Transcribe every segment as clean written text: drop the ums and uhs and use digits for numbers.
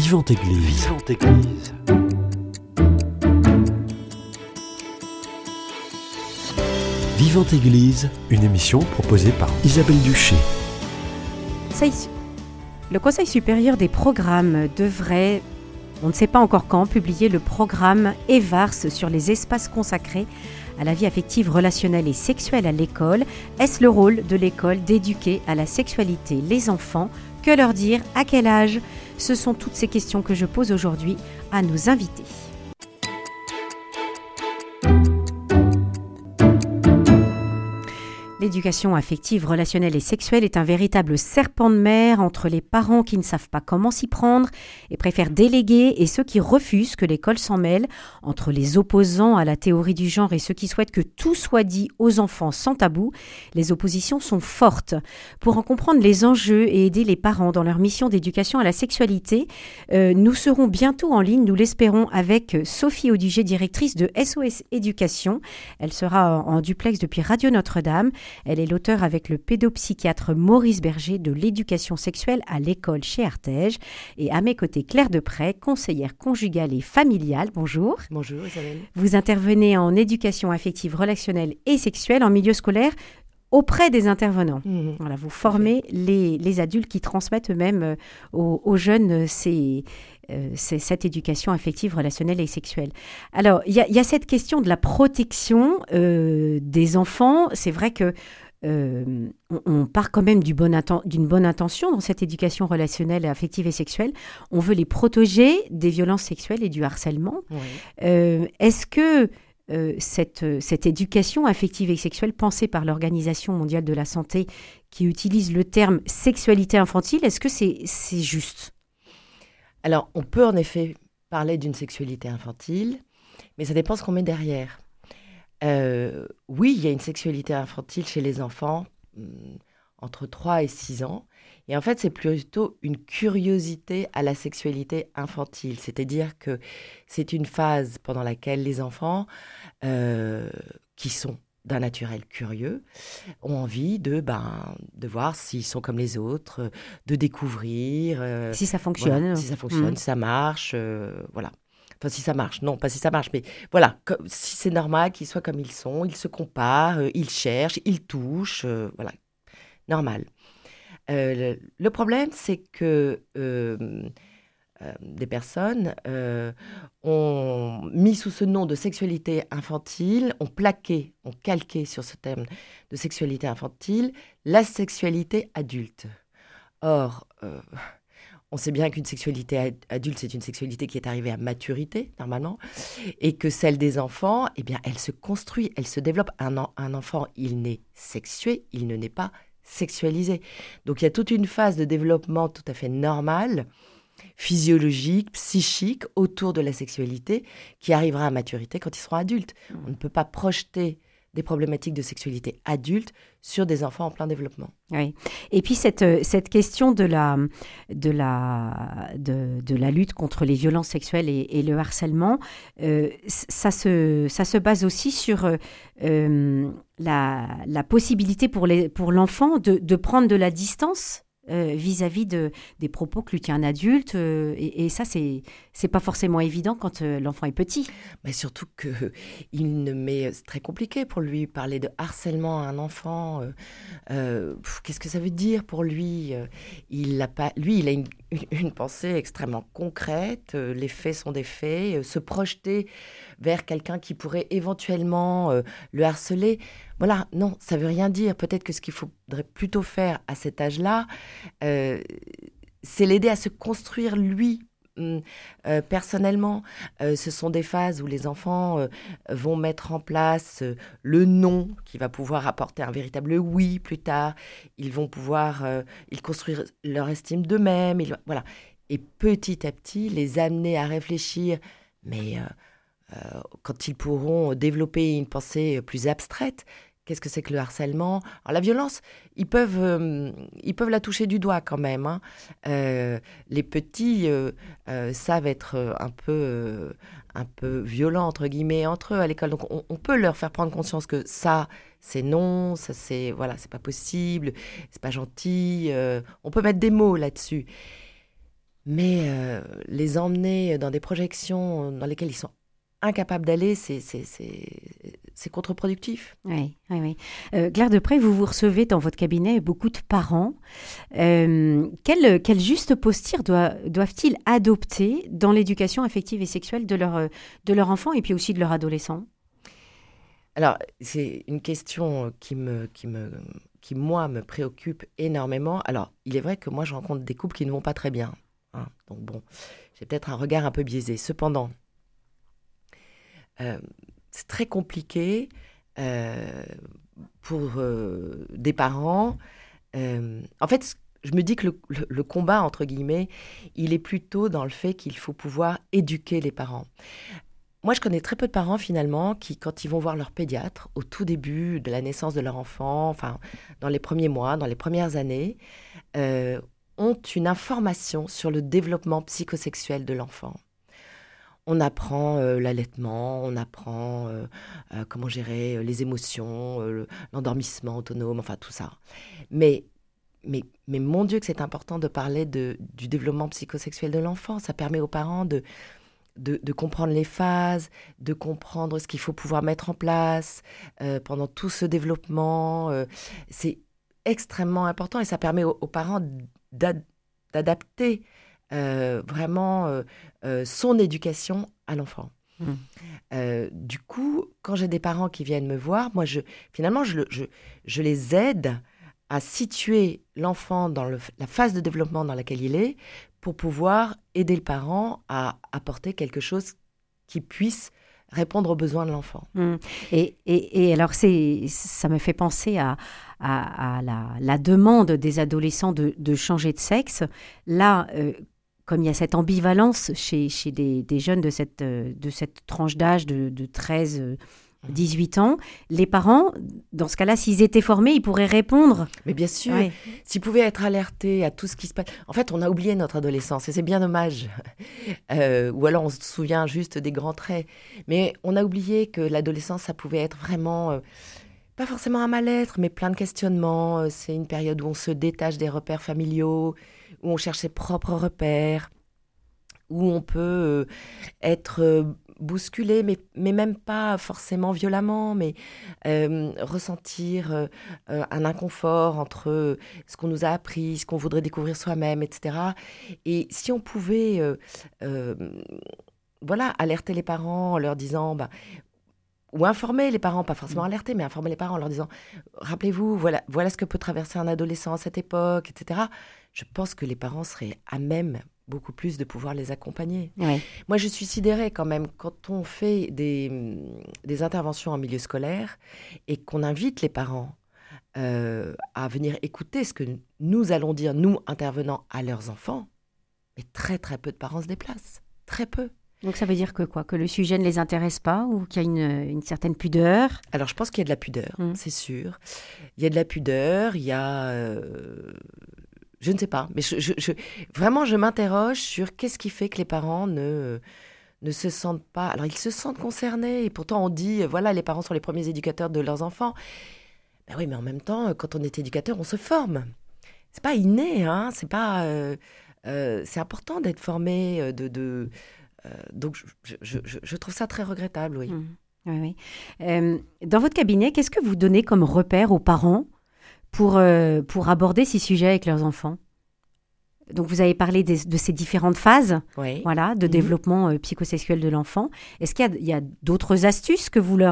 Vivante Église. Vivante Église. Vivante Église, une émission proposée par Isabelle Duché. Le Conseil supérieur des programmes devrait, on ne sait pas encore quand, publier le programme EVARS sur les espaces consacrés à la vie affective, relationnelle et sexuelle à l'école. Est-ce le rôle de l'école d'éduquer à la sexualité les enfants ? Que leur dire ? À quel âge ? Ce sont toutes ces questions que je pose aujourd'hui à nos invités. L'éducation affective, relationnelle et sexuelle est un véritable serpent de mer entre les parents qui ne savent pas comment s'y prendre et préfèrent déléguer et ceux qui refusent que l'école s'en mêle, entre les opposants à la théorie du genre et ceux qui souhaitent que tout soit dit aux enfants sans tabou. Les oppositions sont fortes. Pour en comprendre les enjeux et aider les parents dans leur mission d'éducation à la sexualité, nous serons bientôt en ligne, nous l'espérons, avec Sophie Auduger, directrice de SOS Éducation. Elle sera en duplex depuis Radio Notre-Dame. Elle est l'auteure avec le pédopsychiatre Maurice Berger de l'éducation sexuelle à l'école chez Artege. Et à mes côtés, Claire Depray, conseillère conjugale et familiale. Bonjour. Bonjour Isabelle. Vous intervenez en éducation affective, relationnelle et sexuelle en milieu scolaire auprès des intervenants. Voilà, vous formez les adultes qui transmettent eux-mêmes aux jeunes cette éducation affective, relationnelle et sexuelle. Alors, il y a cette question de la protection des enfants. C'est vrai que on part quand même d'une bonne intention dans cette éducation relationnelle, affective et sexuelle. On veut les protéger des violences sexuelles et du harcèlement. Oui. Est-ce que cette éducation affective et sexuelle pensée par l'Organisation mondiale de la santé qui utilise le terme sexualité infantile, est-ce que c'est juste ? Alors, on peut en effet parler d'une sexualité infantile, mais ça dépend ce qu'on met derrière. Oui, il y a une sexualité infantile chez les enfants entre 3 et 6 ans. Et en fait, c'est plutôt une curiosité à la sexualité infantile. C'est-à-dire que c'est une phase pendant laquelle les enfants, qui sont d'un naturel curieux, ont envie de voir s'ils sont comme les autres, de découvrir. Si ça fonctionne. Voilà, si ça fonctionne, si ça marche, voilà. Enfin, si ça marche, non, pas si ça marche, mais voilà, si c'est normal qu'ils soient comme ils sont, ils se comparent, ils cherchent, ils touchent, voilà, normal. Le problème, c'est que des personnes ont mis sous ce nom de sexualité infantile, ont calqué sur ce thème de sexualité infantile la sexualité adulte. Or, on sait bien qu'une sexualité adulte, c'est une sexualité qui est arrivée à maturité, normalement, et que celle des enfants, eh bien, elle se construit, elle se développe. Un enfant, il naît sexué, il ne naît pas sexualisé. Donc, il y a toute une phase de développement tout à fait normale, physiologique, psychique, autour de la sexualité, qui arrivera à maturité quand ils seront adultes. On ne peut pas projeter des problématiques de sexualité adulte sur des enfants en plein développement. Oui. Et puis cette question de la lutte contre les violences sexuelles et le harcèlement, ça se base aussi sur la possibilité pour l'enfant de prendre de la distance vis-à-vis des propos que lui tient un adulte. Et ça, c'est pas forcément évident quand l'enfant est petit. Mais surtout c'est très compliqué pour lui parler de harcèlement à un enfant. Qu'est-ce que ça veut dire pour lui ? Il a une pensée extrêmement concrète. Les faits sont des faits. Se projeter vers quelqu'un qui pourrait éventuellement le harceler. Voilà, non, ça ne veut rien dire. Peut-être que ce qu'il faudrait plutôt faire à cet âge-là, c'est l'aider à se construire lui, personnellement. Ce sont des phases où les enfants vont mettre en place le non qui va pouvoir apporter un véritable oui plus tard. Ils vont pouvoir ils construire leur estime d'eux-mêmes. Voilà. Et petit à petit, les amener à réfléchir, mais quand ils pourront développer une pensée plus abstraite. Qu'est-ce que c'est que le harcèlement ? Alors la violence, ils peuvent la toucher du doigt quand même. Hein. Les petits savent être un peu violents, entre guillemets, entre eux à l'école. Donc on peut leur faire prendre conscience que ça, c'est non, ça c'est pas possible, c'est pas gentil. On peut mettre des mots là-dessus. Mais les emmener dans des projections dans lesquelles ils sont incapables d'aller, c'est contre-productif. Oui, oui, oui. Claire Deprez, vous recevez dans votre cabinet beaucoup de parents. Quelle juste posture doivent-ils adopter dans l'éducation affective et sexuelle de leur enfant et puis aussi de leur adolescent? Alors, c'est une question qui, moi, me préoccupe énormément. Alors, il est vrai que moi, je rencontre des couples qui ne vont pas très bien. Hein. Donc, bon, j'ai peut-être un regard un peu biaisé. Cependant, c'est très compliqué pour des parents. En fait, je me dis que le combat, entre guillemets, il est plutôt dans le fait qu'il faut pouvoir éduquer les parents. Moi, je connais très peu de parents, finalement, qui, quand ils vont voir leur pédiatre, au tout début de la naissance de leur enfant, enfin, dans les premiers mois, dans les premières années, ont une information sur le développement psychosexuel de l'enfant. On apprend l'allaitement, on apprend comment gérer les émotions, l'endormissement autonome, enfin tout ça. Mais mon Dieu que c'est important de parler du développement psychosexuel de l'enfant. Ça permet aux parents de comprendre les phases, de comprendre ce qu'il faut pouvoir mettre en place pendant tout ce développement. C'est extrêmement important et ça permet aux parents d'adapter vraiment son éducation à l'enfant. Du coup, quand j'ai des parents qui viennent me voir, moi, finalement, je les aide à situer l'enfant dans la phase de développement dans laquelle il est pour pouvoir aider le parent à apporter quelque chose qui puisse répondre aux besoins de l'enfant. Et alors, ça me fait penser à la demande des adolescents de changer de sexe. Là, comme il y a cette ambivalence chez des jeunes de cette tranche d'âge de 13 18 ans, les parents, dans ce cas-là, s'ils étaient formés, ils pourraient répondre. Mais bien sûr, s'ils pouvaient être alertés à tout ce qui se passe. En fait, on a oublié notre adolescence et c'est bien dommage. Ou alors on se souvient juste des grands traits. Mais on a oublié que l'adolescence, ça pouvait être vraiment, pas forcément un mal-être, mais plein de questionnements. C'est une période où on se détache des repères familiaux, où on cherche ses propres repères, où on peut être bousculé, mais même pas forcément violemment, mais ressentir un inconfort entre ce qu'on nous a appris, ce qu'on voudrait découvrir soi-même, etc. Et si on pouvait alerter les parents en leur disant... ou informer les parents, pas forcément alerter, mais informer les parents en leur disant « Rappelez-vous, voilà ce que peut traverser un adolescent à cette époque, etc. » Je pense que les parents seraient à même beaucoup plus de pouvoir les accompagner. Ouais. Moi, je suis sidérée quand même quand on fait des interventions en milieu scolaire et qu'on invite les parents à venir écouter ce que nous allons dire, nous, intervenants à leurs enfants. Mais très, très peu de parents se déplacent. Très peu. Donc ça veut dire que quoi? Que le sujet ne les intéresse pas ou qu'il y a une certaine pudeur? Alors, je pense qu'il y a de la pudeur, c'est sûr. Il y a de la pudeur, il y a... je ne sais pas, mais vraiment, je m'interroge sur qu'est-ce qui fait que les parents ne se sentent pas... Alors, ils se sentent concernés, et pourtant, on dit, voilà, les parents sont les premiers éducateurs de leurs enfants. Ben oui, mais en même temps, quand on est éducateur, on se forme. C'est pas inné, hein, c'est pas... c'est important d'être formé, donc, je trouve ça très regrettable, oui. Oui. Dans votre cabinet, qu'est-ce que vous donnez comme repère aux parents pour aborder ces sujets avec leurs enfants? Donc, vous avez parlé de ces différentes phases de développement psychosexuel de l'enfant. Est-ce qu'il y a d'autres astuces que vous leur...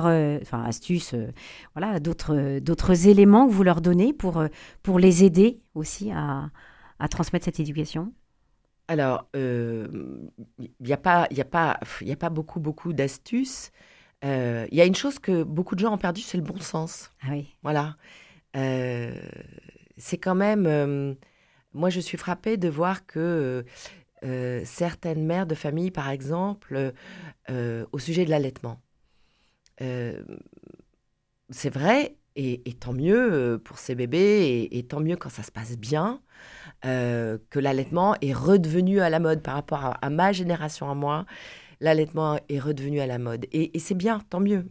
d'autres éléments que vous leur donnez pour les aider aussi à transmettre cette éducation? Alors, il n'y a pas beaucoup d'astuces. Il y a une chose que beaucoup de gens ont perdue, c'est le bon sens. Ah oui. Voilà. C'est quand même... moi, je suis frappée de voir que certaines mères de famille, par exemple, au sujet de l'allaitement, c'est vrai, et tant mieux pour ces bébés, et tant mieux quand ça se passe bien, que l'allaitement est redevenu à la mode par rapport à ma génération, à moi. L'allaitement est redevenu à la mode. Et c'est bien, tant mieux.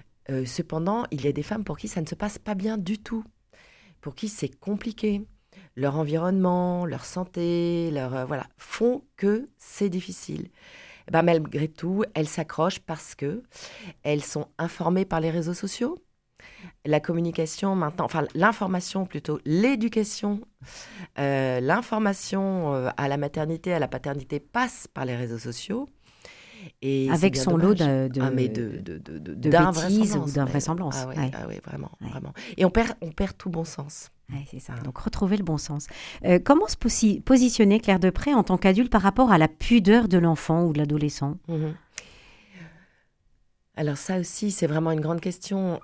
Cependant, il y a des femmes pour qui ça ne se passe pas bien du tout, pour qui c'est compliqué. leur environnement, leur santé, font que c'est difficile. Et ben, malgré tout, elles s'accrochent parce qu'elles sont informées par les réseaux sociaux. La communication maintenant, enfin l'information plutôt, l'éducation, l'information à la maternité, à la paternité passe par les réseaux sociaux. Et avec son lot de bêtises ou d'invraisemblances. Ah oui, vraiment, vraiment. Et on perd tout bon sens. Ouais, c'est ça. Donc, retrouver le bon sens. Comment se positionner, Claire Depré, en tant qu'adulte par rapport à la pudeur de l'enfant ou de l'adolescent ? Alors ça aussi, c'est vraiment une grande question.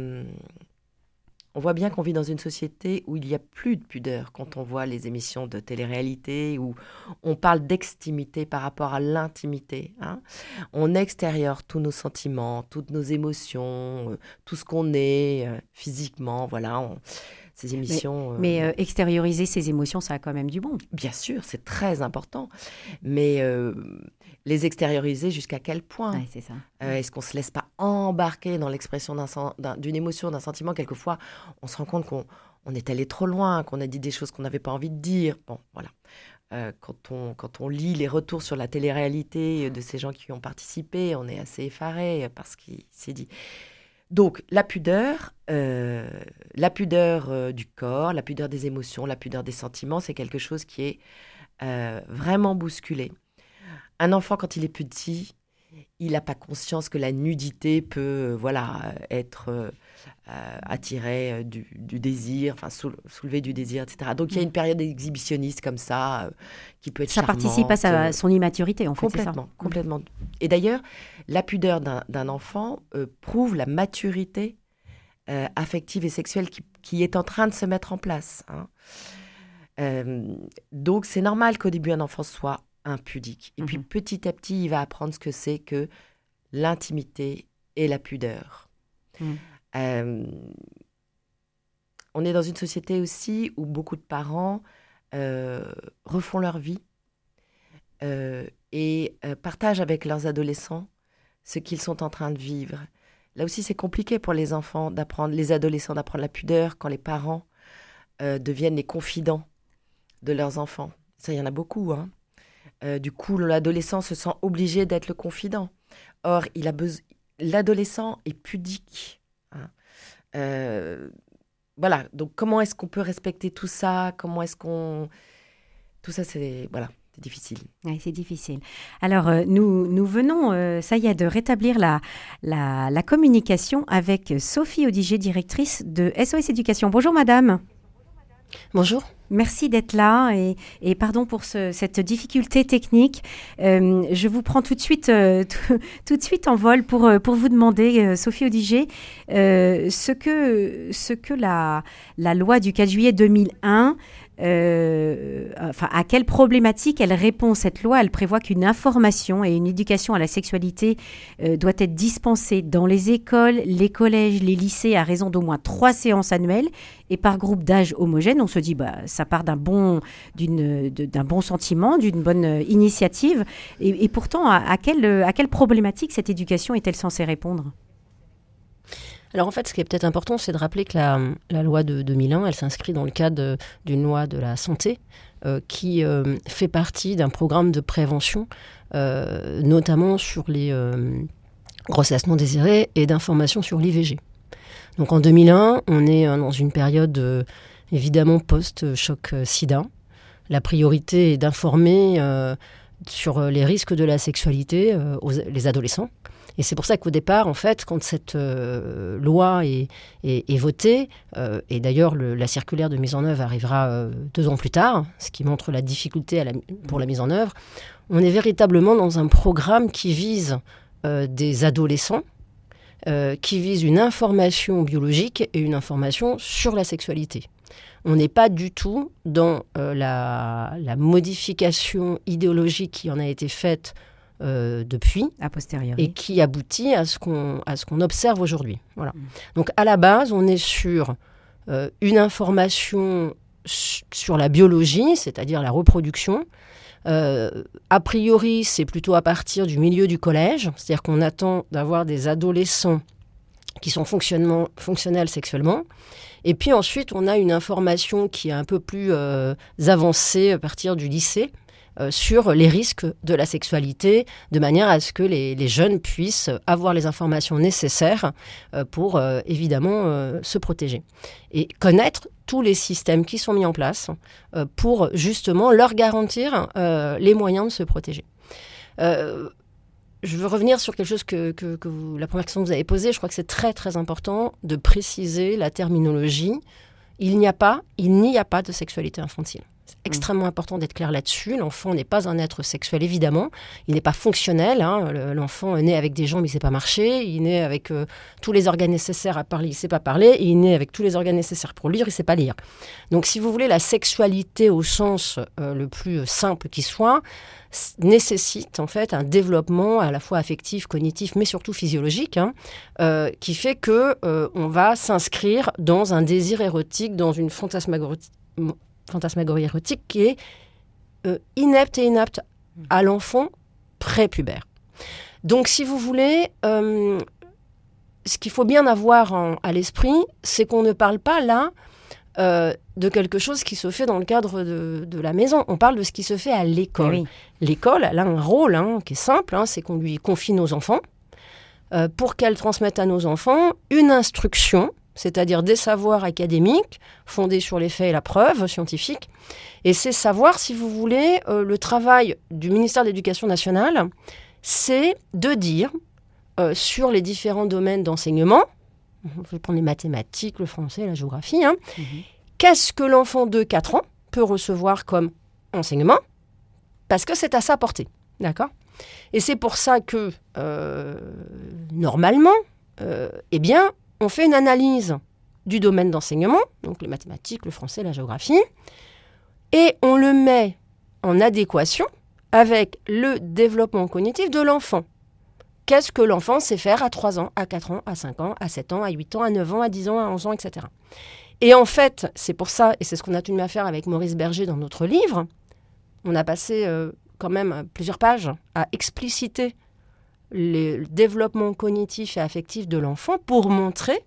On voit bien qu'on vit dans une société où il n'y a plus de pudeur quand on voit les émissions de télé-réalité, où on parle d'extimité par rapport à l'intimité. On extérieure tous nos sentiments, toutes nos émotions, tout ce qu'on est physiquement, voilà. Ces émissions... Mais extérioriser ses émotions, ça a quand même du bon. Bien sûr, c'est très important. Mais les extérioriser jusqu'à quel point ? Ouais, c'est ça. Est-ce qu'on ne se laisse pas embarquer dans l'expression d'une émotion, d'un sentiment ? Quelquefois, on se rend compte qu'on est allé trop loin, qu'on a dit des choses qu'on n'avait pas envie de dire. Bon, voilà. Quand on lit les retours sur la télé-réalité de ces gens qui y ont participé, on est assez effaré parce qu'il s'est dit... Donc, la pudeur du corps, la pudeur des émotions, la pudeur des sentiments, c'est quelque chose qui est vraiment bousculé. Un enfant, quand il est petit, il n'a pas conscience que la nudité peut être attirée du désir, enfin soulever du désir, etc. Donc, il y a une période exhibitionniste comme ça qui peut être charmante. Ça participe à son immaturité, en fait, complètement, c'est ça. Complètement. Et d'ailleurs, la pudeur d'un enfant prouve la maturité affective et sexuelle qui est en train de se mettre en place. Donc, c'est normal qu'au début, un enfant soit impudique. Et puis, petit à petit, il va apprendre ce que c'est que l'intimité et la pudeur. On est dans une société aussi où beaucoup de parents refont leur vie et partagent avec leurs adolescents ce qu'ils sont en train de vivre. Là aussi, c'est compliqué pour les adolescents d'apprendre la pudeur quand les parents deviennent les confidents de leurs enfants. Ça, il y en a beaucoup, du coup, l'adolescent se sent obligé d'être le confident. Or, l'adolescent est pudique. Voilà, donc comment est-ce qu'on peut respecter tout ça ? Tout ça, c'est difficile. Oui, c'est difficile. Alors, nous venons, ça y est, de rétablir la communication avec Sophie Odiger, directrice de SOS Éducation. Bonjour, madame. Bonjour. Merci d'être là et pardon pour cette difficulté technique. Je vous prends tout de suite en vol pour vous demander, Sophie Odiger, ce que la loi du 4 juillet 2001, à quelle problématique elle répond, cette loi. Elle prévoit qu'une information et une éducation à la sexualité doit être dispensée dans les écoles, les collèges, les lycées à raison d'au moins 3 séances annuelles et par groupe d'âge homogène. On se dit, ça part d'un bon sentiment, d'une bonne initiative. Et pourtant, à quelle problématique cette éducation est-elle censée répondre ? Alors en fait, ce qui est peut-être important, c'est de rappeler que la loi de 2001, elle s'inscrit dans le cadre d'une loi de la santé qui fait partie d'un programme de prévention, notamment sur les grossesses non désirées et d'information sur l'IVG. Donc en 2001, on est dans une période évidemment post-choc sida. La priorité est d'informer sur les risques de la sexualité les adolescents. Et c'est pour ça qu'au départ, en fait, quand cette loi est votée, et d'ailleurs la circulaire de mise en œuvre arrivera 2 ans plus tard, ce qui montre la difficulté pour la mise en œuvre, on est véritablement dans un programme qui vise des adolescents, qui vise une information biologique et une information sur la sexualité. On n'est pas du tout dans la modification idéologique qui en a été faite depuis, a posteriori, et qui aboutit à ce qu'on observe aujourd'hui. Voilà. Donc à la base, on est sur une information sur la biologie, c'est-à-dire la reproduction. A priori, c'est plutôt à partir du milieu du collège, c'est-à-dire qu'on attend d'avoir des adolescents qui sont fonctionnels sexuellement. Et puis ensuite, on a une information qui est un peu plus avancée à partir du lycée sur les risques de la sexualité, de manière à ce que les jeunes puissent avoir les informations nécessaires pour évidemment se protéger. Et connaître tous les systèmes qui sont mis en place pour justement leur garantir les moyens de se protéger. Je veux revenir sur quelque chose que la première question que vous avez posée. Je crois que c'est très, très important de préciser la terminologie. Il n'y a pas de sexualité infantile. C'est extrêmement important d'être clair là-dessus. L'enfant n'est pas un être sexuel, évidemment. Il n'est pas fonctionnel. L'enfant est né avec des jambes, il ne sait pas marcher. Il est né avec tous les organes nécessaires à parler, il ne sait pas parler. Et il est né avec tous les organes nécessaires pour lire, il ne sait pas lire. Donc, si vous voulez, la sexualité au sens le plus simple qui soit, nécessite en fait un développement à la fois affectif, cognitif, mais surtout physiologique, qui fait que on va s'inscrire dans un désir érotique, dans une fantasmagorie érotique qui est inepte et inapte à l'enfant prépubère. Donc, si vous voulez, ce qu'il faut bien avoir à l'esprit, c'est qu'on ne parle pas là de quelque chose qui se fait dans le cadre de la maison. On parle de ce qui se fait à l'école. Oui. L'école, elle a un rôle qui est simple, c'est qu'on lui confie nos enfants pour qu'elle transmette à nos enfants une instruction, c'est-à-dire des savoirs académiques fondés sur les faits et la preuve scientifique. Et ces savoirs, si vous voulez, le travail du ministère de l'Éducation nationale, c'est de dire sur les différents domaines d'enseignement, je vais prendre les mathématiques, le français, la géographie, qu'est-ce que l'enfant de 4 ans peut recevoir comme enseignement ? Parce que c'est à sa portée, d'accord ? Et c'est pour ça que, normalement, on fait une analyse du domaine d'enseignement, donc les mathématiques, le français, la géographie, et on le met en adéquation avec le développement cognitif de l'enfant. Qu'est-ce que l'enfant sait faire à 3 ans, à 4 ans, à 5 ans, à 7 ans, à 8 ans, à 9 ans, à 10 ans, à 11 ans, etc. Et en fait, c'est pour ça, et c'est ce qu'on a tenu à faire avec Maurice Berger dans notre livre, on a passé quand même plusieurs pages à expliciter le développement cognitif et affectif de l'enfant pour montrer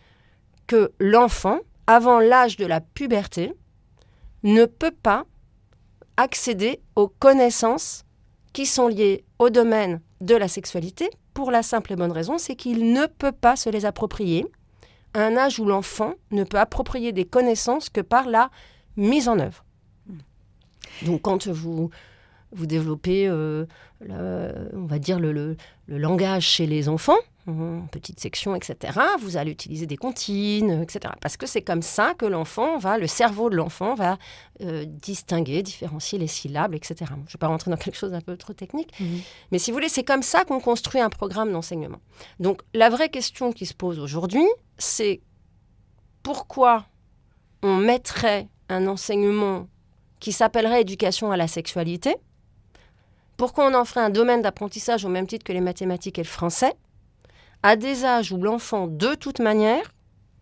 que l'enfant, avant l'âge de la puberté, ne peut pas accéder aux connaissances qui sont liées au domaine de la sexualité pour la simple et bonne raison, c'est qu'il ne peut pas se les approprier à un âge où l'enfant ne peut approprier des connaissances que par la mise en œuvre. Donc quand vous développez, on va dire, le langage chez les enfants, petite section, etc., vous allez utiliser des comptines, etc. Parce que c'est comme ça que le cerveau de l'enfant va distinguer, différencier les syllabes, etc. Je ne vais pas rentrer dans quelque chose d'un peu trop technique, mais si vous voulez, c'est comme ça qu'on construit un programme d'enseignement. Donc la vraie question qui se pose aujourd'hui, c'est pourquoi on mettrait un enseignement qui s'appellerait éducation à la sexualité, pourquoi on en ferait un domaine d'apprentissage au même titre que les mathématiques et le français, à des âges où l'enfant, de toute manière,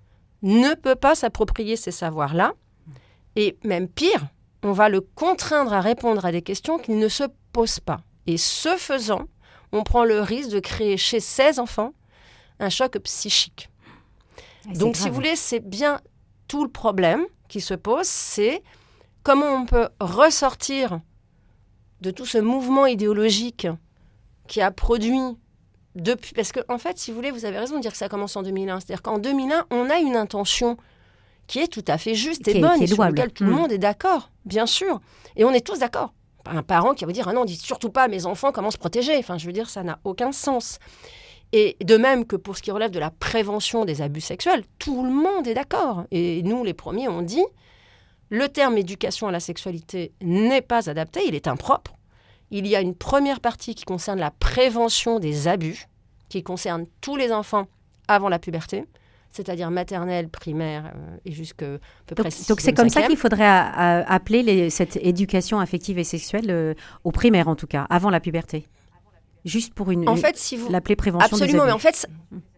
ne peut pas s'approprier ces savoirs-là, et même pire, on va le contraindre à répondre à des questions qu'il ne se pose pas. Et ce faisant, on prend le risque de créer chez ces enfants un choc psychique. Donc, si vous voulez, c'est bien tout le problème qui se pose, c'est comment on peut ressortir de tout ce mouvement idéologique qui a produit depuis... Parce qu'en fait, si vous voulez, vous avez raison de dire que ça commence en 2001. C'est-à-dire qu'en 2001, on a une intention qui est tout à fait juste et bonne, et sur laquelle tout le monde est d'accord, bien sûr. Et on est tous d'accord. Un parent qui va dire « Ah non, dites surtout pas à mes enfants comment se protéger ». Enfin, je veux dire, ça n'a aucun sens. Et de même que pour ce qui relève de la prévention des abus sexuels, tout le monde est d'accord. Et nous, les premiers, on dit le terme éducation à la sexualité n'est pas adapté, il est impropre. Il y a une première partie qui concerne la prévention des abus, qui concerne tous les enfants avant la puberté, c'est-à-dire maternelle, primaire et jusqu'à peu près 6e. Donc c'est comme ça qu'il faudrait appeler cette éducation affective et sexuelle au primaire en tout cas, avant la puberté. Juste pour l'appeler prévention des abus. Absolument, mais en fait,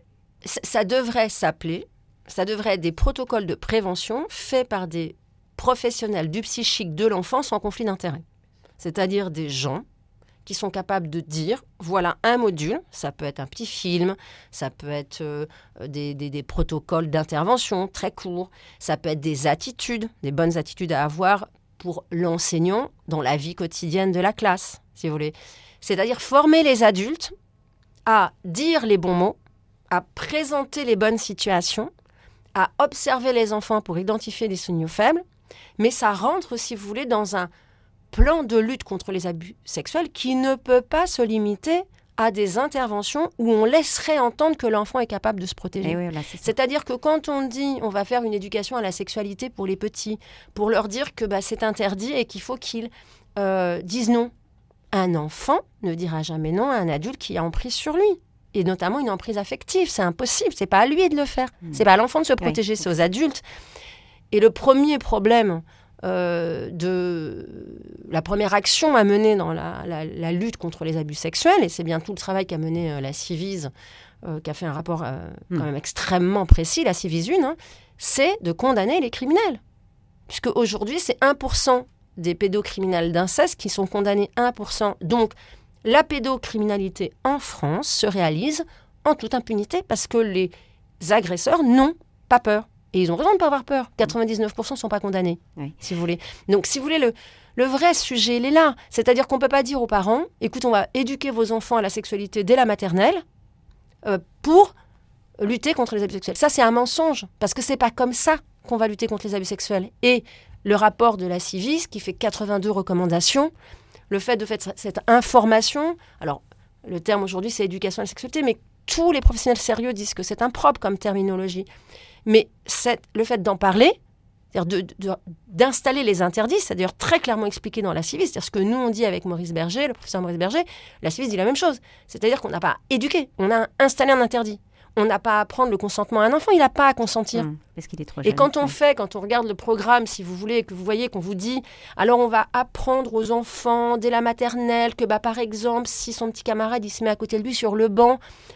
ça devrait s'appeler, ça devrait être des protocoles de prévention faits par des professionnels du psychique de l'enfant sans conflit d'intérêt. C'est-à-dire des gens qui sont capables de dire, voilà un module, ça peut être un petit film, ça peut être des protocoles d'intervention très courts, ça peut être des attitudes, des bonnes attitudes à avoir pour l'enseignant dans la vie quotidienne de la classe, si vous voulez. C'est-à-dire former les adultes à dire les bons mots, à présenter les bonnes situations, à observer les enfants pour identifier les signaux faibles, mais ça rentre, si vous voulez, dans un plan de lutte contre les abus sexuels qui ne peut pas se limiter à des interventions où on laisserait entendre que l'enfant est capable de se protéger. Oui, voilà, c'est-à-dire que quand on dit on va faire une éducation à la sexualité pour les petits, pour leur dire que c'est interdit et qu'il faut qu'ils disent non, un enfant ne dira jamais non à un adulte qui a emprise sur lui. Et notamment une emprise affective, c'est impossible, c'est pas à lui de le faire. C'est pas à l'enfant de se protéger, c'est aux adultes. Et le premier problème la première action à mener dans la lutte contre les abus sexuels, et c'est bien tout le travail qu'a mené la Civise, qui a fait un rapport quand même extrêmement précis, la Civise 1, c'est de condamner les criminels. Puisque aujourd'hui, c'est 1% des pédocriminels d'inceste qui sont condamnés, 1%. Donc, la pédocriminalité en France se réalise en toute impunité parce que les agresseurs n'ont pas peur. Et ils ont raison de ne pas avoir peur. 99% ne sont pas condamnés, si vous voulez. Donc, si vous voulez, le vrai sujet, il est là. C'est-à-dire qu'on ne peut pas dire aux parents, écoute, on va éduquer vos enfants à la sexualité dès la maternelle pour lutter contre les abus sexuels. Ça, c'est un mensonge, parce que ce n'est pas comme ça qu'on va lutter contre les abus sexuels. Et le rapport de la Civise, qui fait 82 recommandations, le fait de faire cette information, alors le terme aujourd'hui c'est éducation à la sexualité, mais tous les professionnels sérieux disent que c'est impropre comme terminologie. Mais le fait d'en parler, c'est-à-dire d'installer les interdits, c'est d'ailleurs très clairement expliqué dans la Civise, c'est-à-dire ce que nous on dit avec Maurice Berger, le professeur Maurice Berger, la Civise dit la même chose. C'est-à-dire qu'on n'a pas éduqué, on a installé un interdit. On n'a pas à prendre le consentement à un enfant, il n'a pas à consentir. Parce qu'il est trop jeune. Et quand on regarde le programme, si vous voulez, que vous voyez qu'on vous dit, alors on va apprendre aux enfants dès la maternelle que, par exemple, si son petit camarade il se met à côté de lui sur le banc,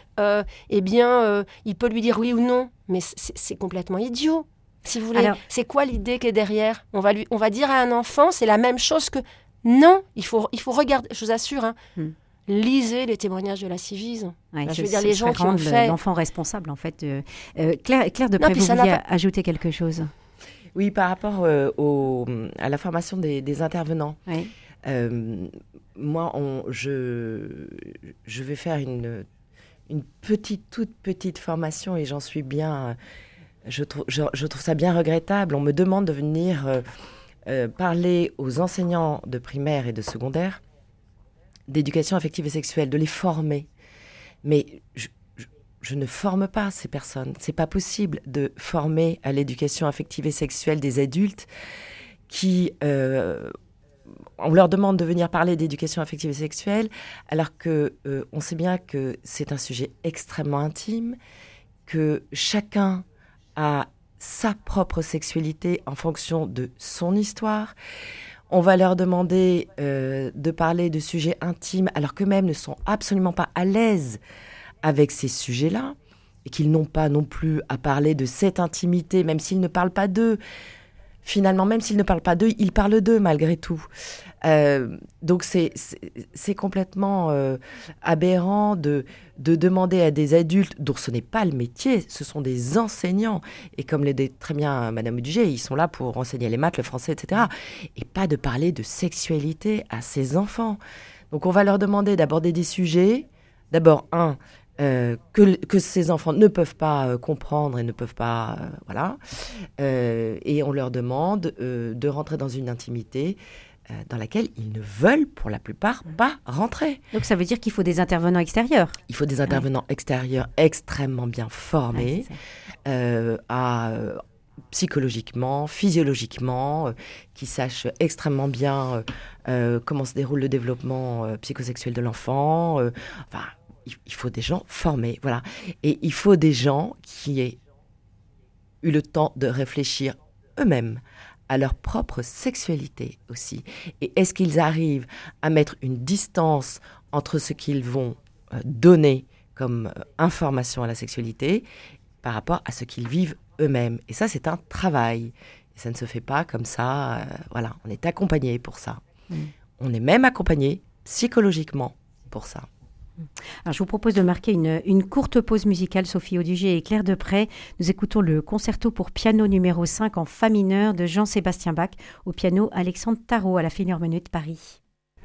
il peut lui dire oui ou non. Mais c'est complètement idiot, si vous voulez. Alors, c'est quoi l'idée qui est derrière ? On va dire à un enfant, c'est la même chose que... Non, il faut regarder, je vous assure, lisez les témoignages de la Civise. Je veux dire, les gens qui ont fait... l'enfant responsable, en fait. Claire Deprez, vous vouliez ajouter quelque chose ? Oui, par rapport à la formation des intervenants. Oui. Moi, je vais faire une toute petite formation et j'en suis bien... Je trouve ça bien regrettable. On me demande de venir parler aux enseignants de primaire et de secondaire d'éducation affective et sexuelle, de les former. Mais je ne forme pas ces personnes. C'est pas possible de former à l'éducation affective et sexuelle des adultes qui... on leur demande de venir parler d'éducation affective et sexuelle, alors qu'on sait bien que c'est un sujet extrêmement intime, que chacun a sa propre sexualité en fonction de son histoire. On va leur demander de parler de sujets intimes alors qu'eux-mêmes ne sont absolument pas à l'aise avec ces sujets-là et qu'ils n'ont pas non plus à parler de cette intimité, même s'ils ne parlent pas d'eux. Finalement, même s'ils ne parlent pas d'eux, ils parlent d'eux malgré tout. Donc c'est complètement aberrant de demander à des adultes dont ce n'est pas le métier, ce sont des enseignants. Et comme le dit très bien Madame Duget, ils sont là pour enseigner les maths, le français, etc. Et pas de parler de sexualité à ces enfants. Donc on va leur demander d'aborder des sujets, d'abord que ces enfants ne peuvent pas comprendre et ne peuvent pas... et on leur demande de rentrer dans une intimité dans laquelle ils ne veulent, pour la plupart, pas rentrer. Donc ça veut dire qu'il faut des intervenants extérieurs. Il faut des intervenants extérieurs extrêmement bien formés, psychologiquement, physiologiquement, qui sachent extrêmement bien comment se déroule le développement psychosexuel de l'enfant. Il faut des gens formés, voilà. Et il faut des gens qui aient eu le temps de réfléchir eux-mêmes à leur propre sexualité aussi. Et est-ce qu'ils arrivent à mettre une distance entre ce qu'ils vont donner comme information à la sexualité par rapport à ce qu'ils vivent eux-mêmes. Et ça, c'est un travail. Et ça ne se fait pas comme ça. On est accompagné pour ça. On est même accompagné psychologiquement pour ça. Alors, je vous propose de marquer une courte pause musicale, Sophie Audugé et Claire Deprez. Nous écoutons le concerto pour piano numéro 5 en fa mineur de Jean-Sébastien Bach, au piano Alexandre Tarot à la Philharmonie de Paris.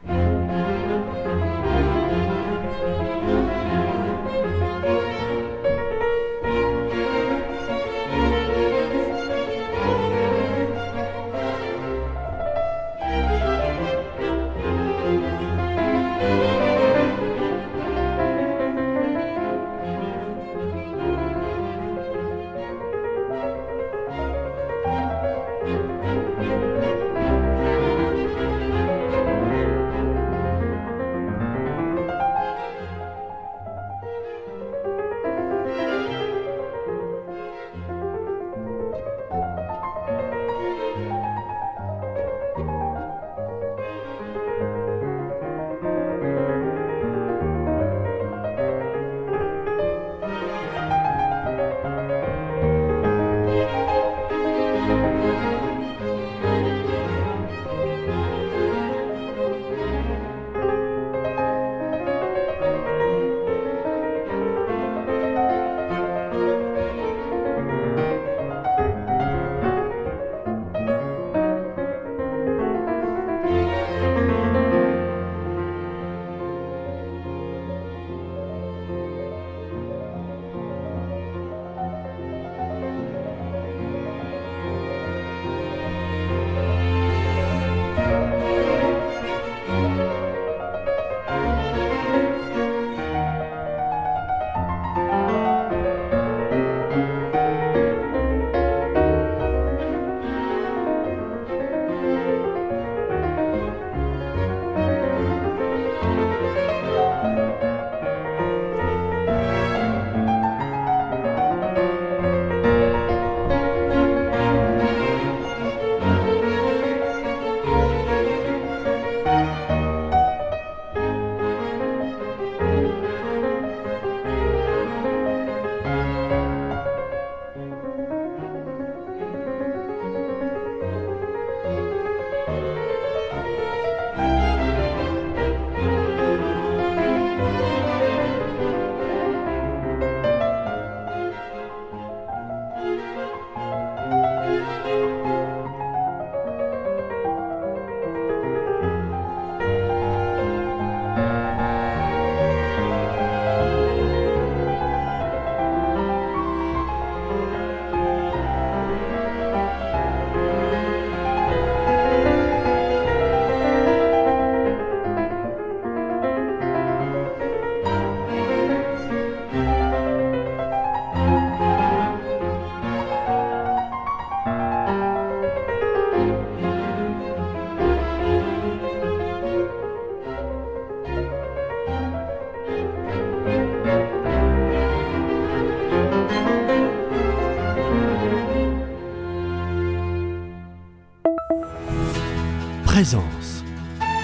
Présence.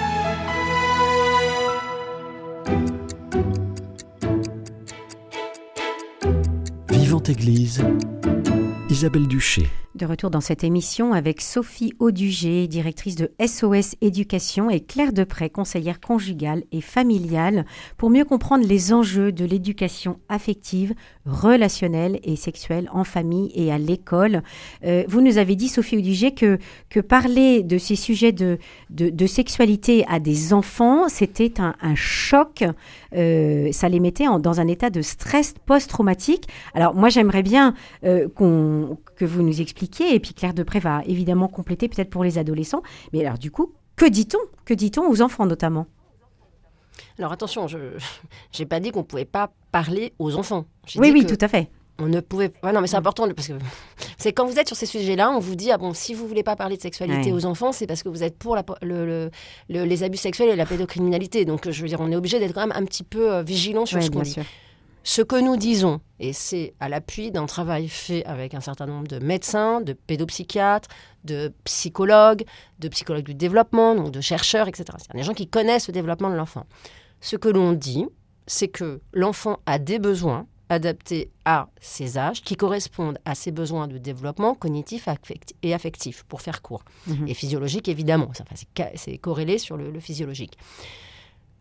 Vivante Église, Isabelle Duché. De retour dans cette émission avec Sophie Audugé, directrice de SOS Éducation, et Claire Deprez, conseillère conjugale et familiale, pour mieux comprendre les enjeux de l'éducation affective, relationnelle et sexuelle en famille et à l'école. Vous nous avez dit, Sophie Audugé, que parler de ces sujets de sexualité à des enfants, c'était un choc. Ça les mettait dans un état de stress post-traumatique. Alors moi, j'aimerais bien que vous nous expliquiez, et puis Claire Deprez va évidemment compléter peut-être pour les adolescents. Mais alors du coup, que dit-on aux enfants notamment ? Alors attention, je n'ai pas dit qu'on ne pouvait pas parler aux enfants. Oui, tout à fait. On ne pouvait pas. Non, mais c'est important parce que c'est quand vous êtes sur ces sujets-là, on vous dit si vous voulez pas parler de sexualité aux enfants, c'est parce que vous êtes pour les abus sexuels et la pédocriminalité. Donc je veux dire, on est obligé d'être quand même un petit peu vigilant sur ce qu'on dit. Sûr. Ce que nous disons, et c'est à l'appui d'un travail fait avec un certain nombre de médecins, de pédopsychiatres, de psychologues du développement, donc de chercheurs, etc. C'est-à-dire des gens qui connaissent le développement de l'enfant. Ce que l'on dit, c'est que l'enfant a des besoins adaptés à ses âges, qui correspondent à ses besoins de développement cognitif et affectif, pour faire court. Et physiologique, évidemment. C'est corrélé sur le physiologique.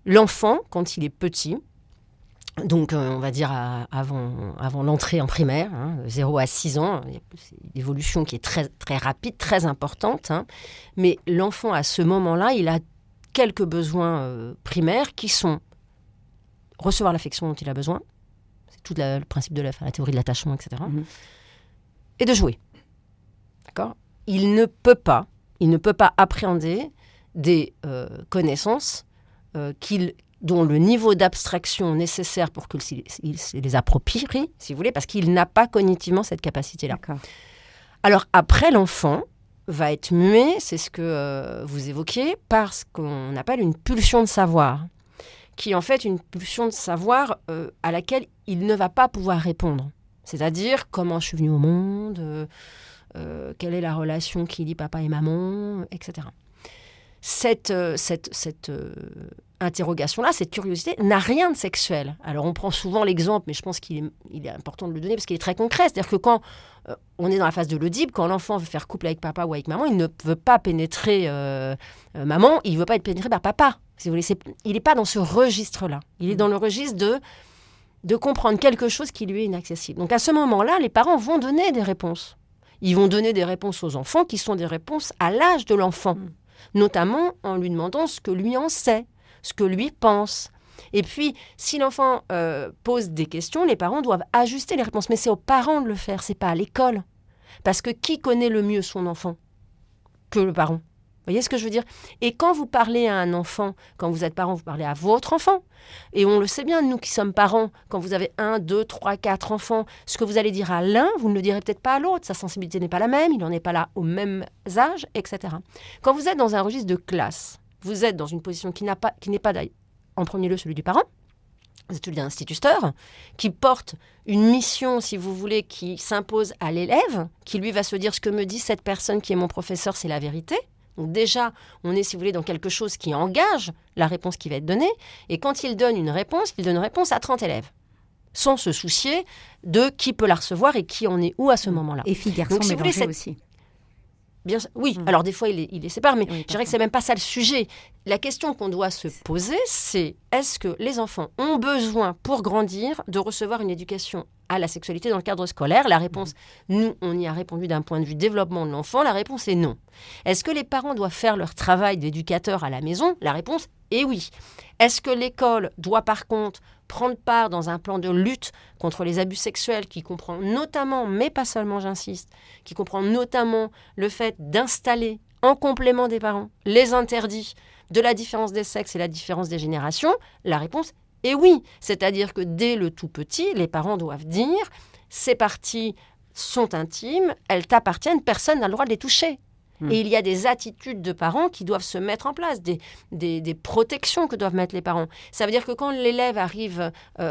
l'enfant, quand il est petit, donc on va dire avant l'entrée en primaire, 0 à 6 ans, c'est une évolution qui est très, très rapide, très importante, mais l'enfant à ce moment-là, il a quelques besoins primaires qui sont recevoir l'affection dont il a besoin, c'est tout le principe de la théorie de l'attachement, etc., et de jouer. D'accord ? Il ne peut pas appréhender des connaissances dont le niveau d'abstraction nécessaire pour qu'il les approprie, si vous voulez, parce qu'il n'a pas cognitivement cette capacité-là. D'accord. Alors après, l'enfant va être muet, c'est ce que vous évoquiez, par ce qu'on appelle une pulsion de savoir, qui est en fait une pulsion de savoir à laquelle il ne va pas pouvoir répondre. C'est-à-dire comment je suis venue au monde, quelle est la relation qui lie papa et maman, etc. Cette interrogation-là, cette curiosité, n'a rien de sexuel. Alors on prend souvent l'exemple, mais je pense qu'il est important de le donner parce qu'il est très concret. C'est-à-dire que quand on est dans la phase de l'audible, quand l'enfant veut faire couple avec papa ou avec maman, il ne veut pas pénétrer maman, il ne veut pas être pénétré par papa. Si vous voulez, il n'est pas dans ce registre-là. Il est dans le registre de comprendre quelque chose qui lui est inaccessible. Donc à ce moment-là, les parents vont donner des réponses. Ils vont donner des réponses aux enfants qui sont des réponses à l'âge de l'enfant, notamment en lui demandant ce que lui en sait, ce que lui pense. Et puis, si l'enfant pose des questions, les parents doivent ajuster les réponses. Mais c'est aux parents de le faire, c'est pas à l'école. Parce que qui connaît le mieux son enfant que le parent ? Vous voyez ce que je veux dire ? Et quand vous parlez à un enfant, quand vous êtes parent, vous parlez à votre enfant. Et on le sait bien, nous qui sommes parents, quand vous avez 1, 2, 3, 4 enfants, ce que vous allez dire à l'un, vous ne le direz peut-être pas à l'autre. Sa sensibilité n'est pas la même, il n'en est pas là au même âge, etc. Quand vous êtes dans un registre de classe, vous êtes dans une position qui n'est pas en premier lieu celui du parent, vous êtes celui d'un instituteur, qui porte une mission, si vous voulez, qui s'impose à l'élève, qui lui va se dire ce que me dit cette personne qui est mon professeur, c'est la vérité. Donc déjà, on est, si vous voulez, dans quelque chose qui engage la réponse qui va être donnée. Et quand il donne une réponse à 30 élèves, sans se soucier de qui peut la recevoir et qui en est où à ce moment-là. Et filles, garçons mélangés aussi. Bien, oui, alors des fois, il les sépare, mais je dirais que ce n'est même pas ça le sujet. La question qu'on doit se poser, c'est est-ce que les enfants ont besoin, pour grandir, de recevoir une éducation à la sexualité dans le cadre scolaire ? La réponse, nous, on y a répondu d'un point de vue développement de l'enfant. La réponse est non. Est-ce que les parents doivent faire leur travail d'éducateur à la maison ? La réponse est oui. Est-ce que l'école doit par contre prendre part dans un plan de lutte contre les abus sexuels qui comprend notamment, mais pas seulement, j'insiste, qui comprend notamment le fait d'installer en complément des parents les interdits de la différence des sexes et la différence des générations ? La réponse est oui. C'est-à-dire que dès le tout petit, les parents doivent dire « ces parties sont intimes, elles t'appartiennent, personne n'a le droit de les toucher ». Et il y a des attitudes de parents qui doivent se mettre en place, des protections que doivent mettre les parents. Ça veut dire que quand l'élève arrive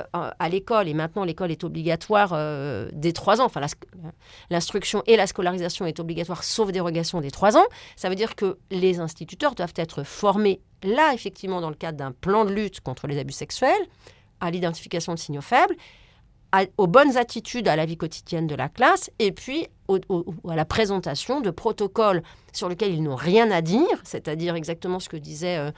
à l'école, et maintenant l'école est obligatoire dès 3 ans, enfin l'instruction et la scolarisation est obligatoire sauf dérogation dès 3 ans, ça veut dire que les instituteurs doivent être formés là, effectivement, dans le cadre d'un plan de lutte contre les abus sexuels, à l'identification de signaux faibles, aux bonnes attitudes à la vie quotidienne de la classe et puis à la présentation de protocoles sur lesquels ils n'ont rien à dire, c'est-à-dire exactement ce que disait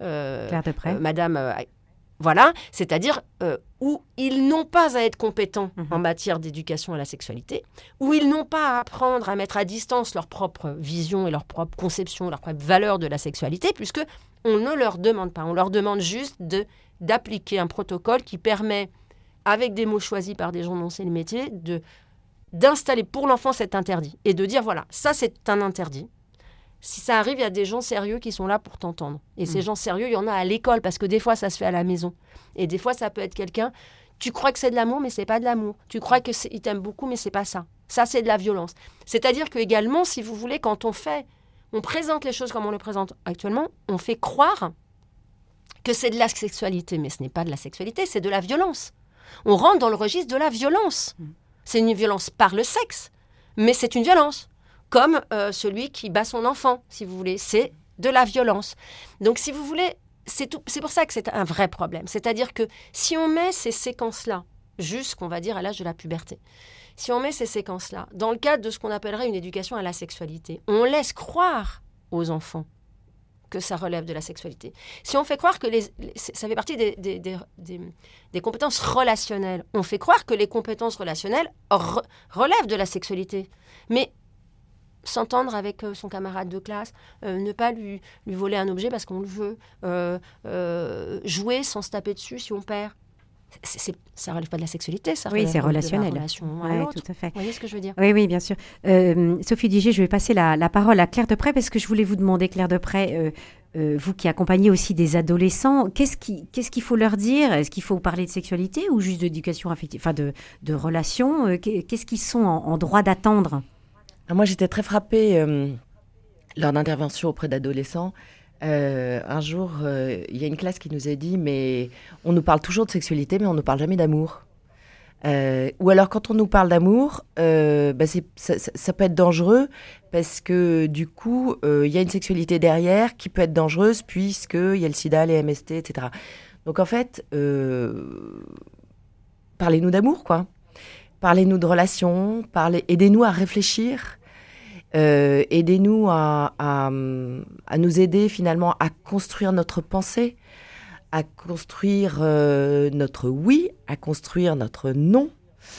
Madame. Voilà, c'est-à-dire où ils n'ont pas à être compétents en matière d'éducation à la sexualité, où ils n'ont pas à apprendre à mettre à distance leur propre vision et leur propre conception, leur propre valeur de la sexualité, puisque on ne leur demande pas, on leur demande juste d'appliquer un protocole qui permet, avec des mots choisis par des gens dont c'est le métier, d'installer pour l'enfant cet interdit et de dire, voilà, ça c'est un interdit. Si ça arrive, il y a des gens sérieux qui sont là pour t'entendre. Et ces gens sérieux, il y en a à l'école, parce que des fois, ça se fait à la maison. Et des fois, ça peut être quelqu'un, tu crois que c'est de l'amour, mais c'est pas de l'amour. Tu crois qu'il t'aime beaucoup, mais c'est pas ça. Ça, c'est de la violence. C'est-à-dire que également, si vous voulez, quand on présente les choses comme on le présente actuellement, on fait croire que c'est de la sexualité. Mais ce n'est pas de la sexualité, c'est de la violence. On rentre dans le registre de la violence. C'est une violence par le sexe, mais c'est une violence. Comme celui qui bat son enfant, si vous voulez. C'est de la violence. Donc, si vous voulez, c'est pour ça que c'est un vrai problème. C'est-à-dire que si on met ces séquences-là, jusqu'on va dire à l'âge de la puberté, si on met ces séquences-là dans le cadre de ce qu'on appellerait une éducation à la sexualité, on laisse croire aux enfants que ça relève de la sexualité. Si on fait croire que ça fait partie des compétences relationnelles, on fait croire que les compétences relationnelles relèvent de la sexualité. Mais s'entendre avec son camarade de classe, ne pas lui voler un objet parce qu'on le veut, jouer sans se taper dessus si on perd. Ça ne relève pas de la sexualité, ça relève c'est relationnel. de la relation à Oui, l'autre. tout à fait. Vous voyez ce que je veux dire? Oui, bien sûr. Sophie Diger, je vais passer la parole à Claire Depray parce que je voulais vous demander, Claire Depray, vous qui accompagnez aussi des adolescents, qu'est-ce qu'il faut leur dire? Est-ce qu'il faut parler de sexualité ou juste d'éducation affective, enfin de relations? Qu'est-ce qu'ils sont en droit d'attendre? Moi, j'étais très frappée lors d'interventions auprès d'adolescents. Un jour, il y a une classe qui nous a dit « mais on nous parle toujours de sexualité, mais on ne nous parle jamais d'amour ». Ou alors, quand on nous parle d'amour, ça peut être dangereux parce que du coup, il y a une sexualité derrière qui peut être dangereuse puisqu'il y a le sida, les MST, etc. Donc en fait, parlez-nous d'amour, quoi. Parlez-nous de relations, aidez-nous à réfléchir. Aidez-nous à nous aider finalement à construire notre pensée, à construire notre oui, à construire notre non.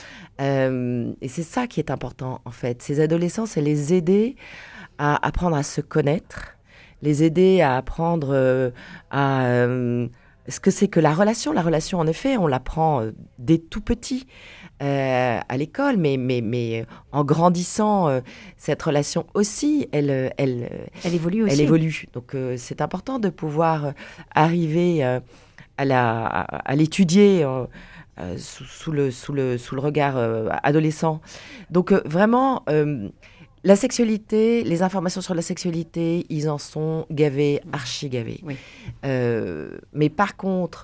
Et c'est ça qui est important en fait. Ces adolescents, c'est les aider à apprendre à se connaître, les aider à apprendre à ce que c'est que la relation. La relation, en effet, on l'apprend dès tout petit. À l'école, mais en grandissant, cette relation aussi, elle évolue aussi. Elle évolue. Donc, c'est important de pouvoir arriver à l'étudier sous le regard adolescent. Donc, vraiment, la sexualité, les informations sur la sexualité, ils en sont gavés, archi gavés. Oui. Mais par contre,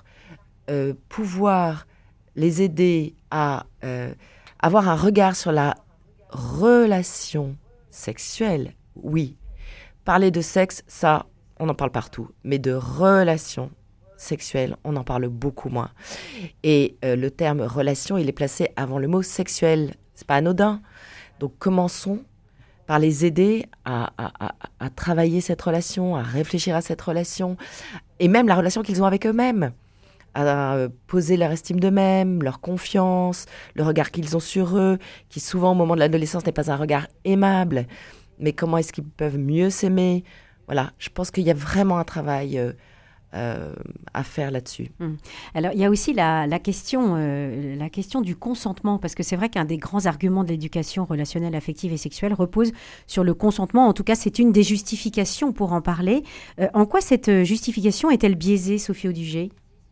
pouvoir les aider à avoir un regard sur la relation sexuelle, oui. Parler de sexe, ça, on en parle partout. Mais de relation sexuelle, on en parle beaucoup moins. Et le terme relation, il est placé avant le mot sexuel. C'est pas anodin. Donc commençons par les aider à travailler cette relation, à réfléchir à cette relation, et même la relation qu'ils ont avec eux-mêmes. À poser leur estime d'eux-mêmes, leur confiance, le regard qu'ils ont sur eux, qui souvent au moment de l'adolescence n'est pas un regard aimable, mais comment est-ce qu'ils peuvent mieux s'aimer? Voilà, je pense qu'il y a vraiment un travail à faire là-dessus. Alors, il y a aussi la question du consentement, parce que c'est vrai qu'un des grands arguments de l'éducation relationnelle, affective et sexuelle repose sur le consentement. En tout cas, c'est une des justifications pour en parler. En quoi cette justification est-elle biaisée, Sophie Audugé?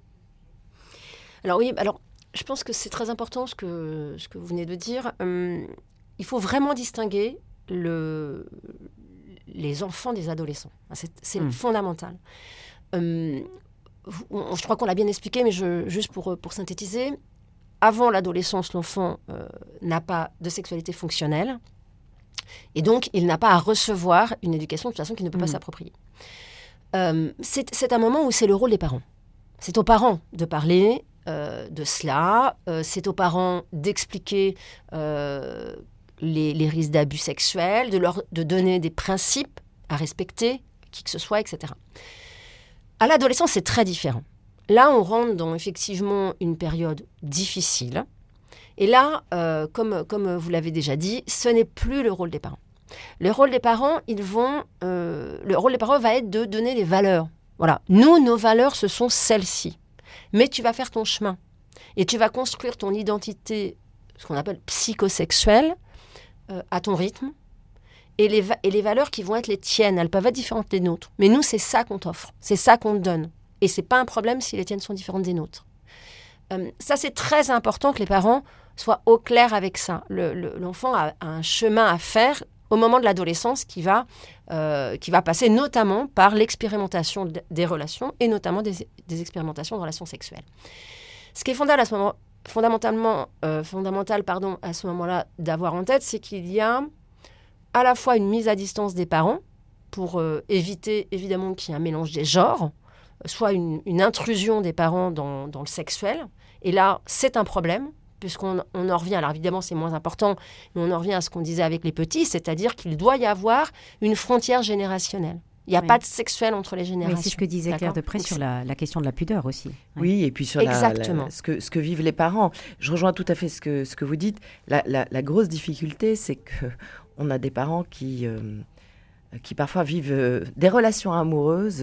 Alors oui, je pense que c'est très important ce que vous venez de dire. Il faut vraiment distinguer les enfants des adolescents. C'est fondamental. Je crois qu'on l'a bien expliqué, mais juste pour synthétiser, avant l'adolescence, l'enfant n'a pas de sexualité fonctionnelle et donc il n'a pas à recevoir une éducation de toute façon qu'il ne peut pas s'approprier. C'est un moment où c'est le rôle des parents. C'est aux parents de parler de cela, c'est aux parents d'expliquer les risques d'abus sexuels, de donner des principes à respecter, qui que ce soit, etc. À l'adolescence, c'est très différent. Là, on rentre dans effectivement une période difficile. Et là, comme vous l'avez déjà dit, ce n'est plus le rôle des parents. Le rôle des parents, va être de donner les valeurs. Voilà. Nous, nos valeurs, ce sont celles-ci. Mais tu vas faire ton chemin. Et tu vas construire ton identité, ce qu'on appelle psychosexuelle, à ton rythme. Et les valeurs qui vont être les tiennes, elles peuvent être différentes des nôtres. Mais nous, c'est ça qu'on t'offre. C'est ça qu'on te donne. Et ce n'est pas un problème si les tiennes sont différentes des nôtres. Ça, c'est très important que les parents soient au clair avec ça. L'enfant a un chemin à faire au moment de l'adolescence qui va passer notamment par l'expérimentation des relations et notamment des expérimentations de relations sexuelles. Ce qui est fondamental à ce moment-là d'avoir en tête, c'est qu'il y a à la fois une mise à distance des parents pour éviter évidemment qu'il y ait un mélange des genres, soit une intrusion des parents dans le sexuel. Et là, c'est un problème, puisqu'on en revient, alors évidemment c'est moins important, mais on en revient à ce qu'on disait avec les petits, c'est-à-dire qu'il doit y avoir une frontière générationnelle. Il n'y a pas de sexuel entre les générations. Oui, c'est ce que disait Claire Deprez sur la question de la pudeur aussi. Oui, et puis sur ce que vivent les parents. Je rejoins tout à fait ce que vous dites. La grosse difficulté, c'est qu'on a des parents qui parfois vivent des relations amoureuses.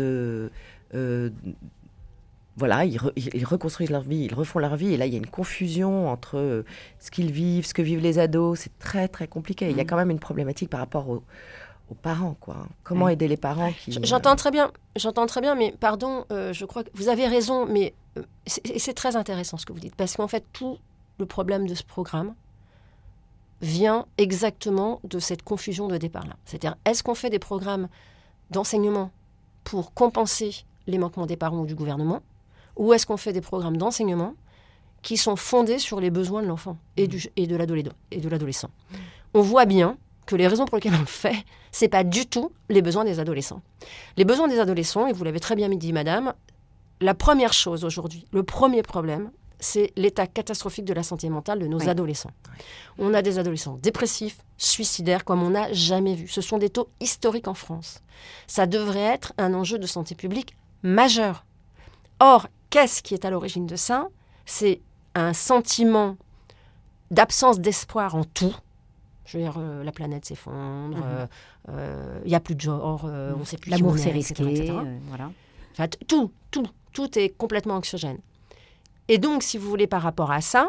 Voilà, ils reconstruisent leur vie, ils refont leur vie. Et là, il y a une confusion entre ce qu'ils vivent, ce que vivent les ados. C'est très, très compliqué. Il y a quand même une problématique par rapport aux parents, quoi. Comment aider les parents qui... J'entends très bien, mais pardon, je crois que vous avez raison, mais c'est très intéressant ce que vous dites, parce qu'en fait, tout le problème de ce programme vient exactement de cette confusion de départ-là. C'est-à-dire, est-ce qu'on fait des programmes d'enseignement pour compenser les manquements des parents ou du gouvernement, ou est-ce qu'on fait des programmes d'enseignement qui sont fondés sur les besoins de l'enfant et de l'adolescent. On voit bien que les raisons pour lesquelles on le fait, c'est pas du tout les besoins des adolescents. Les besoins des adolescents, et vous l'avez très bien dit, madame, la première chose aujourd'hui, le premier problème, c'est l'état catastrophique de la santé mentale de nos adolescents. On a des adolescents dépressifs, suicidaires, comme on n'a jamais vu. Ce sont des taux historiques en France. Ça devrait être un enjeu de santé publique majeur. Or, qu'est-ce qui est à l'origine de ça ? C'est un sentiment d'absence d'espoir en tout. Je veux dire, la planète s'effondre, il n'y a plus de genre, on ne sait plus l'amour qui on est, c'est risqué, etc. voilà. Enfin, tout est complètement anxiogène. Et donc, si vous voulez, par rapport à ça,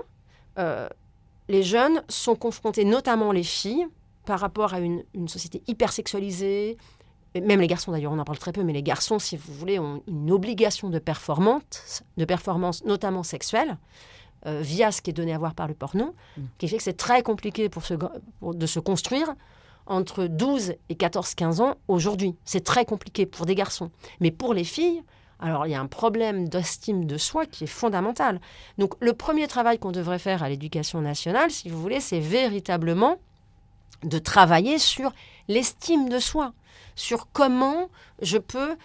les jeunes sont confrontés, notamment les filles, par rapport à une société hyper sexualisée, même les garçons d'ailleurs, on en parle très peu, mais les garçons, si vous voulez, ont une obligation de performance notamment sexuelle, via ce qui est donné à voir par le porno, qui fait que c'est très compliqué de se construire entre 12 et 14-15 ans aujourd'hui. C'est très compliqué pour des garçons. Mais pour les filles, alors il y a un problème d'estime de soi qui est fondamental. Donc le premier travail qu'on devrait faire à l'éducation nationale, si vous voulez, c'est véritablement de travailler sur l'estime de soi, sur comment je peux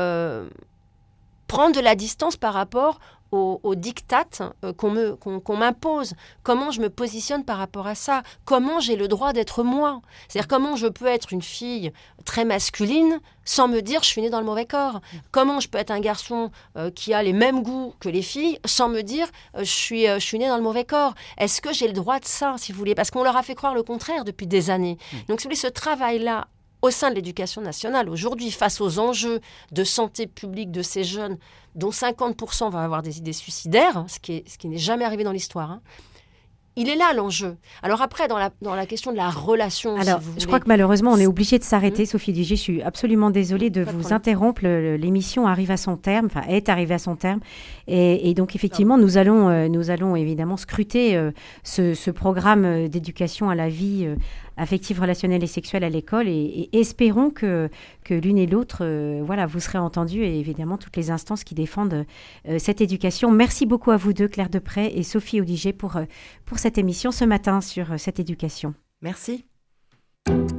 prendre de la distance par rapport aux dictates qu'on m'impose, comment je me positionne par rapport à ça, comment j'ai le droit d'être moi. C'est-à-dire comment je peux être une fille très masculine sans me dire je suis née dans le mauvais corps. Comment je peux être un garçon qui a les mêmes goûts que les filles sans me dire je suis née dans le mauvais corps. Est-ce que j'ai le droit de ça, si vous voulez ? Parce qu'on leur a fait croire le contraire depuis des années. Donc si vous voulez, ce travail-là, au sein de l'éducation nationale, aujourd'hui, face aux enjeux de santé publique de ces jeunes, dont 50% vont avoir des idées suicidaires, ce qui n'est jamais arrivé dans l'histoire, il est là l'enjeu. Alors après, dans la question de la relation... Alors, si vous voulez, je crois que malheureusement, on est obligé de s'arrêter. Sophie Duget, je suis absolument désolée de vous interrompre. L'émission arrive à son terme, enfin, est arrivée à son terme. Et donc, effectivement, nous allons évidemment scruter ce programme d'éducation à la vie affective, relationnelle et sexuelle à l'école et espérons que l'une et l'autre, vous serez entendus et évidemment toutes les instances qui défendent cette éducation. Merci beaucoup à vous deux, Claire Deprez et Sophie Audiger, pour cette émission ce matin sur cette éducation. Merci.